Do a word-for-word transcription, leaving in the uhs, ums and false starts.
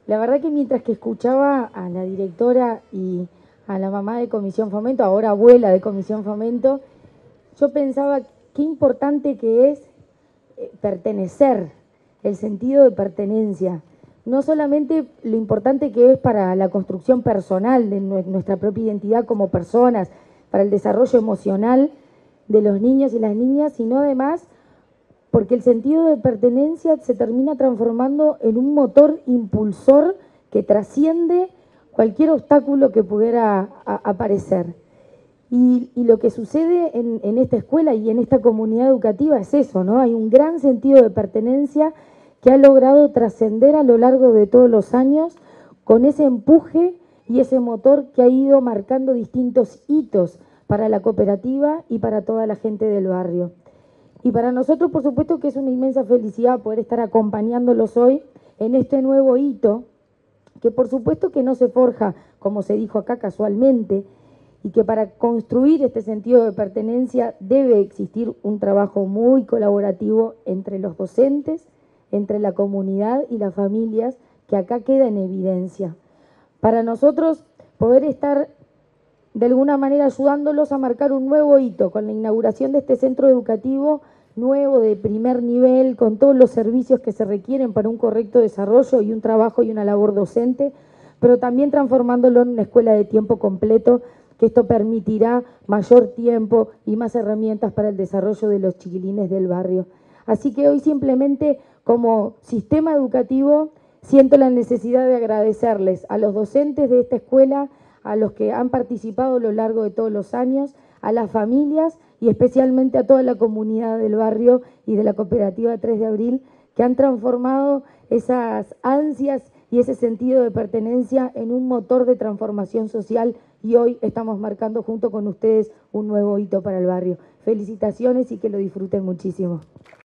La verdad que mientras que escuchaba a la directora y a la mamá de Comisión Fomento, ahora abuela de Comisión Fomento, yo pensaba qué importante que es eh, pertenecer, el sentido de pertenencia. No solamente lo importante que es para la construcción personal de nuestra propia identidad como personas, para el desarrollo emocional de los niños y las niñas, sino además porque el sentido de pertenencia se termina transformando en un motor impulsor que trasciende cualquier obstáculo que pudiera a, aparecer. Y, y lo que sucede en, en esta escuela y en esta comunidad educativa es eso, ¿no? Hay un gran sentido de pertenencia que ha logrado trascender a lo largo de todos los años con ese empuje y ese motor que ha ido marcando distintos hitos para la cooperativa y para toda la gente del barrio. Y para nosotros, por supuesto, que es una inmensa felicidad poder estar acompañándolos hoy en este nuevo hito, que por supuesto que no se forja, como se dijo acá casualmente, y que para construir este sentido de pertenencia debe existir un trabajo muy colaborativo entre los docentes, entre la comunidad y las familias, que acá queda en evidencia. Para nosotros, poder estar de alguna manera ayudándolos a marcar un nuevo hito con la inauguración de este centro educativo nuevo de primer nivel, con todos los servicios que se requieren para un correcto desarrollo y un trabajo y una labor docente, pero también transformándolo en una escuela de tiempo completo, que esto permitirá mayor tiempo y más herramientas para el desarrollo de los chiquilines del barrio. Así que hoy simplemente como sistema educativo siento la necesidad de agradecerles a los docentes de esta escuela, a los que han participado a lo largo de todos los años, a las familias y especialmente a toda la comunidad del barrio y de la cooperativa tres de abril, que han transformado esas ansias y ese sentido de pertenencia en un motor de transformación social, y hoy estamos marcando junto con ustedes un nuevo hito para el barrio. Felicitaciones y que lo disfruten muchísimo.